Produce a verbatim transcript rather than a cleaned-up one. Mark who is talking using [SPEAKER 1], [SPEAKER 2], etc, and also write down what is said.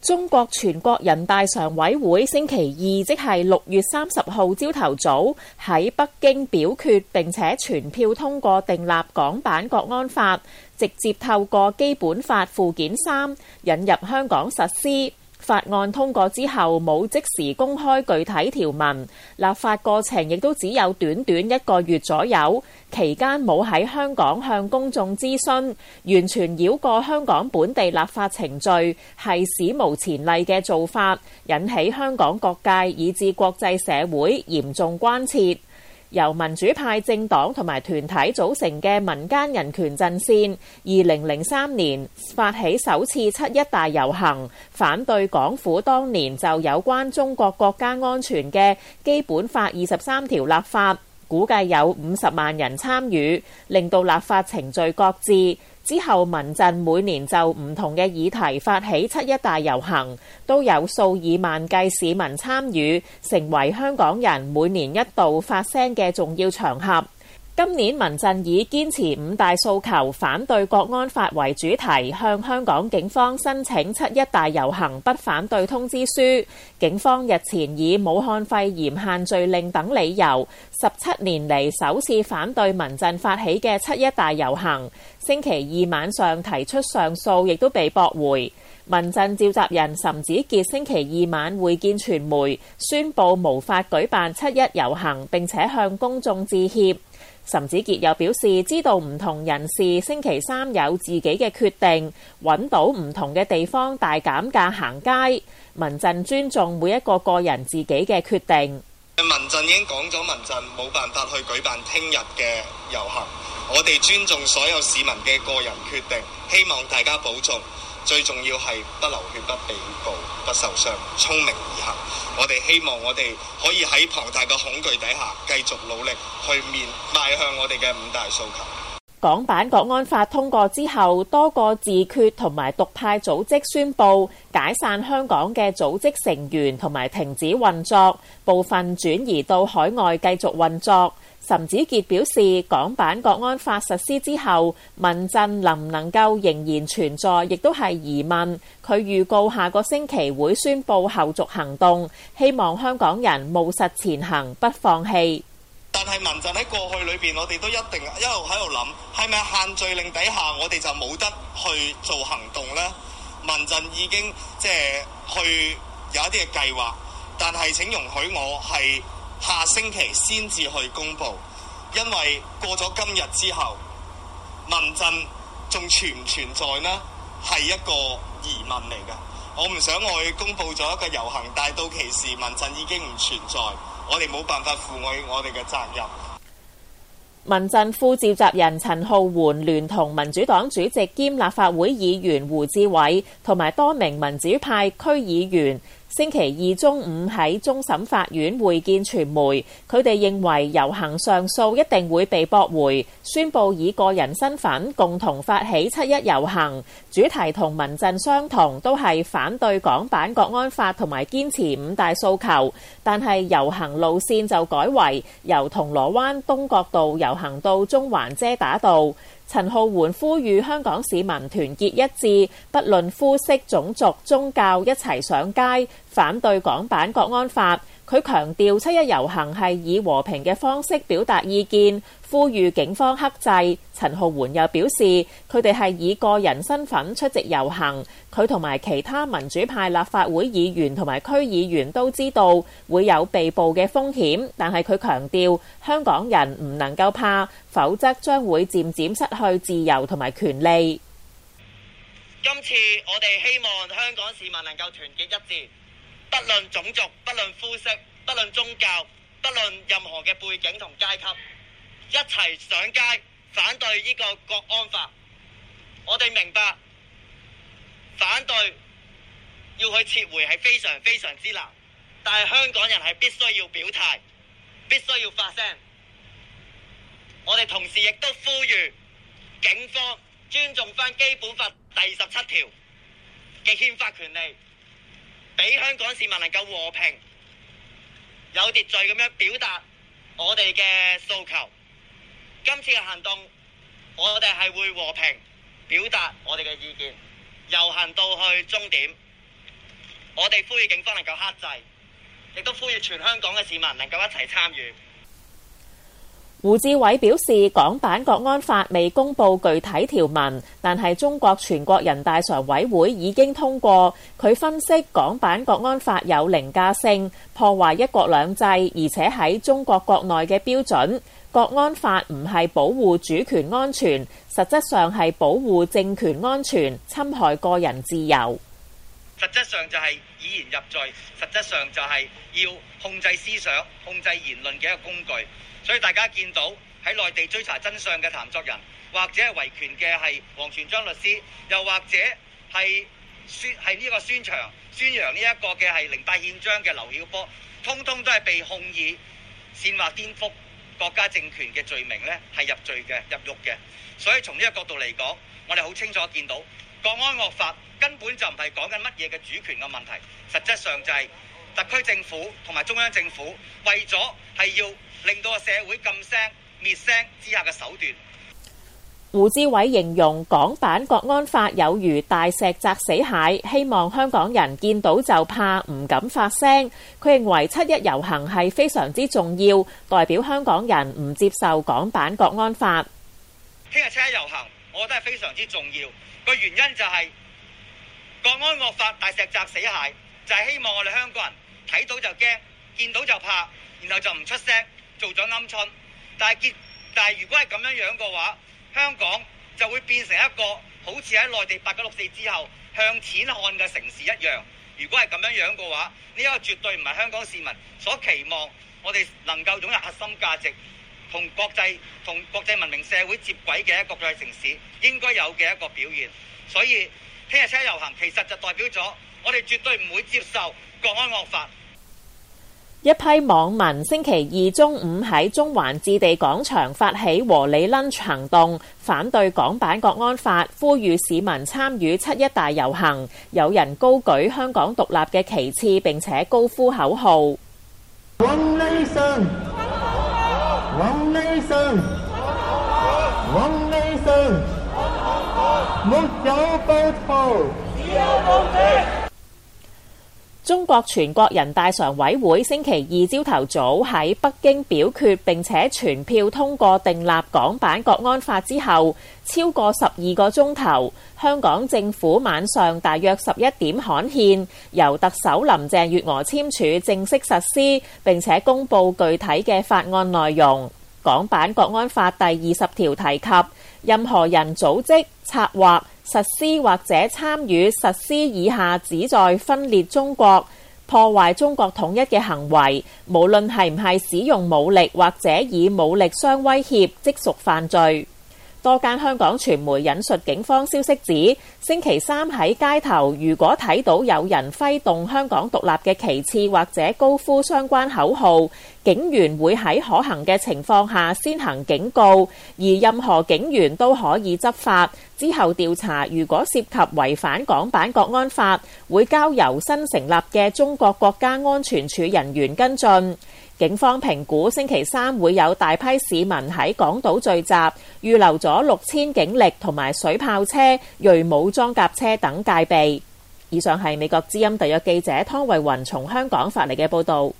[SPEAKER 1] 中國全國人大常委會星期二，即係六月三十號朝頭早喺北京表決並且全票通過訂立港版國安法，直接透過基本法附件三引入香港實施。法案通過之後冇即時公開具體條文，立法過程亦都只有短短一個月左右，期間冇喺香港向公眾諮詢，完全繞過香港本地立法程序，係史無前例嘅做法，引起香港各界以至國際社會嚴重關切。由民主派政黨同埋團體組成嘅民間人權陣線，二零零三年發起首次七一大遊行，反對港府當年就有關中國國家安全嘅基本法二十三條立法，估計有五十萬人參與，令到立法程序擱置。之後民陣每年就唔同嘅議題發起七一大遊行，都有數以萬計市民參與，成為香港人每年一度發聲嘅重要場合。今年民陣以堅持五大訴求、反對國安法為主題，向香港警方申請七一大遊行不反對通知書。警方日前以武漢肺炎限聚令等理由，十七年嚟首次反對民陣發起嘅七一大遊行。星期二晚上提出上訴，亦都被駁回。民陣召集人岑子傑星期二晚會見傳媒，宣布無法舉辦七一遊行，並且向公眾致歉。岑子傑又表示，知道唔同人士星期三有自己嘅決定，揾到唔同嘅地方大減價行街，民陣尊重每一個個人自己嘅決定。
[SPEAKER 2] 民陣已經講咗，民陣冇辦法去舉辦聽日嘅遊行，我哋尊重所有市民嘅個人決定，希望大家保重。最重要係不流血、不被捕、不受傷，聰明而行。我哋希望我哋可以喺龐大嘅恐懼底下繼續努力去面邁向我哋嘅五大訴求。
[SPEAKER 1] 港版國安法通過之後，多個自決同埋獨派組織宣布解散香港嘅組織成員同埋停止運作，部分轉移到海外繼續運作。岑子傑表示，港版國安法實施之後，民陣能唔能夠仍然存在，亦都係疑問。佢預告下個星期會宣布後續行動，希望香港人務實前行，不放棄。
[SPEAKER 2] 但係民陣喺過去裏邊，我哋都一定一路喺度諗，係咪限聚令底下我哋就冇得去做行動呢？民陣已經即係去有一啲嘅計劃，但係請容許我係下星期先至去公布，因為過咗今日之後，民陣仲存唔存在呢？係一個疑問嚟嘅。我唔想我去公布咗一個遊行，但係到其時民陣已經唔存在，我哋冇辦法負我我哋嘅責任。
[SPEAKER 1] 民陣副召集人陳皓桓聯同民主黨主席兼立法會議員胡志偉同埋多名民主派區議員星期二中午喺終審法院會見傳媒，佢哋認為遊行上訴一定會被駁回，宣布以個人身份共同發起七一遊行，主題同民陣相同，都係反對港版國安法同埋堅持五大訴求，但係遊行路線就改為由銅鑼灣東角道遊行到中環遮打道。陳皓桓呼籲香港市民團結一致，不論膚色、種族、宗教，一齊上街反對港版國安法。佢強調七一遊行係以和平嘅方式表達意見，呼籲警方克制。陳皓桓又表示，佢哋係以個人身份出席遊行，佢同埋其他民主派立法會議員同埋區議員都知道會有被捕嘅風險，但係佢強調香港人唔能夠怕，否則將會漸漸失去自由同埋權利。
[SPEAKER 3] 今次我哋希望香港市民能夠團結一致，不論種族，不論膚色，不論宗教，不論任何嘅背景同階級，一齊上街反對呢個國安法。我哋明白反對要去撤回係非常非常之難，但係香港人係必須要表態，必須要發聲。我哋同時亦都呼籲警方尊重翻基本法第十七條嘅憲法權利，俾香港市民能夠和平有秩序咁樣表達我哋嘅訴求。今次嘅行動，我哋係會和平表達我哋嘅意見，遊行到去終點。 我哋呼籲警方能夠克制，亦都呼籲全香港嘅市民能夠一齊參與。
[SPEAKER 1] 胡志偉表示，港版國安法未公布具體條文，但係中國全國人大常委會已經通過。佢分析港版國安法有凌駕性，破壞一國兩制，而且喺中國國內嘅標準。國安法唔係保護主權安全，實質上係保護政權安全，侵害個人自由。
[SPEAKER 3] 實質上就係以言入罪，實質上就係要控制思想、控制言論嘅一個工具。所以大家見到喺內地追查真相嘅譚作人，或者係維權嘅係王全璋律師，又或者係宣係呢個宣揚宣揚呢一個嘅係零八憲章嘅劉曉波，通通都係被控以煽惑顛覆國家政權嘅罪名呢係入罪嘅、入獄嘅。所以從呢個角度嚟講，我哋好清楚見到國安惡法根本就唔係講緊乜嘢嘅主權嘅問題，實質上就係特區政府同埋中央政府為咗係要令到個社會禁聲滅聲之下嘅手段。
[SPEAKER 1] 胡志偉形容港版國安法有如大石砸死蟹，希望香港人見到就怕，唔敢發聲。佢認為七一遊行係非常之重要，代表香港人唔接受港版國安法。
[SPEAKER 3] 聽日七一遊行，我覺得係非常之重要。個原因就係國安惡法大石砸死蟹，就係希望我哋香港人睇到就驚，見到就怕，然後就唔出聲，做咗鵪鶉。但係結，但係如果係咁樣樣嘅話，香港就會變成一個好似喺內地八九六四之後向錢看嘅城市一樣。如果係咁樣樣嘅話，呢一個絕對唔係香港市民所期望，我哋能夠擁有核心價值同國際同國際文明社會接軌嘅一個國際城市應該有嘅一個表現。所以聽日七一遊行其實就代表咗我哋絕對唔會接受國安惡法。
[SPEAKER 1] 一批網民星期二中午喺中環置地廣場發起和理 lunch 行動，反對港版國安法，呼籲市民參與七一大遊行。有人高舉香港獨立嘅旗幟，並且高呼口號。
[SPEAKER 4] One nation, one nation, one nation，沒有報復，只有公平。
[SPEAKER 1] 中國全國人大常委會星期二朝頭早喺北京表決並且全票通過訂立港版國安法之後，超過十二個鐘頭，香港政府晚上大約十一點刊憲，由特首林鄭月娥簽署正式實施，並且公布具體嘅法案內容。港版國安法第二十條提及，任何人組織、策劃、實施或者參與實施以下旨在分裂中國、破壞中國統一嘅行為，無論係唔係使用武力或者以武力相威脅，即屬犯罪。多間香港傳媒引述警方消息指，星期三喺街頭，如果睇到有人揮動香港獨立嘅旗幟或者高呼相關口號，警員會喺可行嘅情況下先行警告，而任何警員都可以執法。之後調查，如果涉及違反港版國安法，會交由新成立嘅中國國家安全處人員跟進。警方評估星期三會有大批市民喺港島聚集，預留咗六千警力同埋水炮車、銳武裝甲車等戒備。以上係美國之音特約記者湯慧雲從香港發嚟嘅報導。